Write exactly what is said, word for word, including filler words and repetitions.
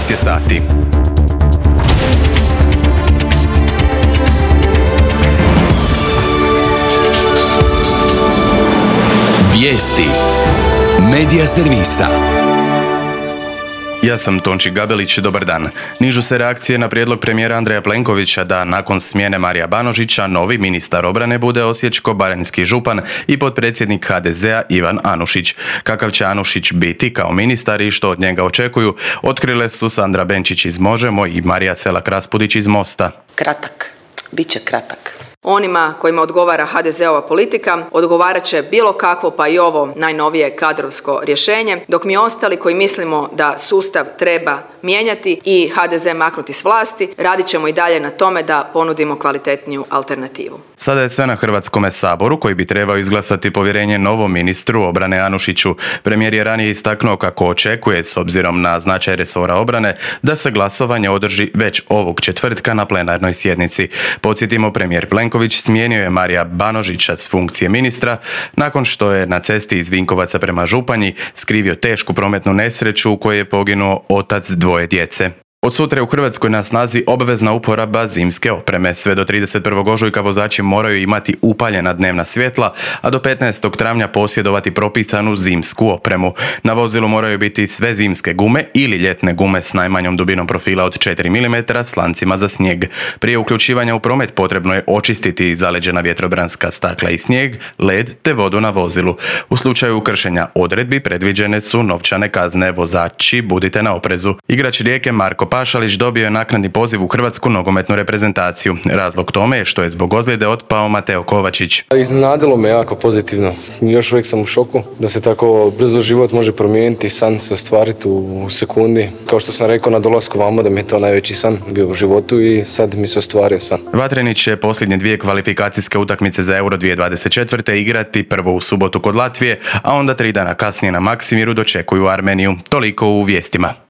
šest je sati. Vijesti Medija servisa. Ja sam Tonči Gabelić, dobar dan. Nižu se reakcije na prijedlog premijera Andreja Plenkovića da nakon smjene Marija Banožića novi ministar obrane bude osječko-baranjski župan i potpredsjednik ha de zea Ivan Anušić. Kakav će Anušić biti kao ministar i što od njega očekuju, otkrile su Sandra Benčić iz Možemo i Marija Selak Raspudić iz Mosta. Kratak. Biće kratak. Onima kojima odgovara ha de zeova politika odgovarat će bilo kakvo pa i ovo najnovije kadrovsko rješenje, dok mi ostali koji mislimo da sustav treba mijenjati i ha de ze maknuti s vlasti, radit ćemo i dalje na tome da ponudimo kvalitetniju alternativu. Sada je sve na Hrvatskome saboru koji bi trebao izglasati povjerenje novom ministru obrane Anušiću. Premijer je ranije istaknuo kako očekuje, s obzirom na značaj resora obrane, da se glasovanje održi već ovog četvrtka na plenarnoj sjednici. Podsjetimo, premijer Plenković smijenio je Marija Banožića s funkcije ministra nakon što je na cesti iz Vinkovaca prema Županji skrivio tešku prometnu nesreću u kojoj je poginuo otac dvoje djece. Od sutra je u Hrvatskoj na snazi obvezna uporaba zimske opreme. Sve do trideset prvog ožujka vozači moraju imati upaljena dnevna svjetla, a do petnaestog travnja posjedovati propisanu zimsku opremu. Na vozilu moraju biti sve zimske gume ili ljetne gume s najmanjom dubinom profila od četiri milimetra s lancima za snijeg. Prije uključivanja u promet potrebno je očistiti zaleđena vjetrobranska stakla i snijeg, led te vodu na vozilu. U slučaju kršenja odredbi predviđene su novčane kazne. Vozači, budite na oprezu. Igrač Rijeke Marko Pašalić dobio je naknadni poziv u hrvatsku nogometnu reprezentaciju. Razlog tome je što je zbog ozljede otpao Mateo Kovačić. Iznenadilo me jako pozitivno. Još uvijek sam u šoku da se tako brzo život može promijeniti, san se ostvariti u sekundi. Kao što sam rekao na dolasku vamo da mi je to najveći san bio u životu i sad mi se ostvario san. Vatreni će posljednje dvije kvalifikacijske utakmice za Euro dvije tisuće dvadeset četvrte igrati prvo u subotu kod Latvije, a onda tri dana kasnije na Maksimiru dočekuju Armeniju. Toliko u vijestima.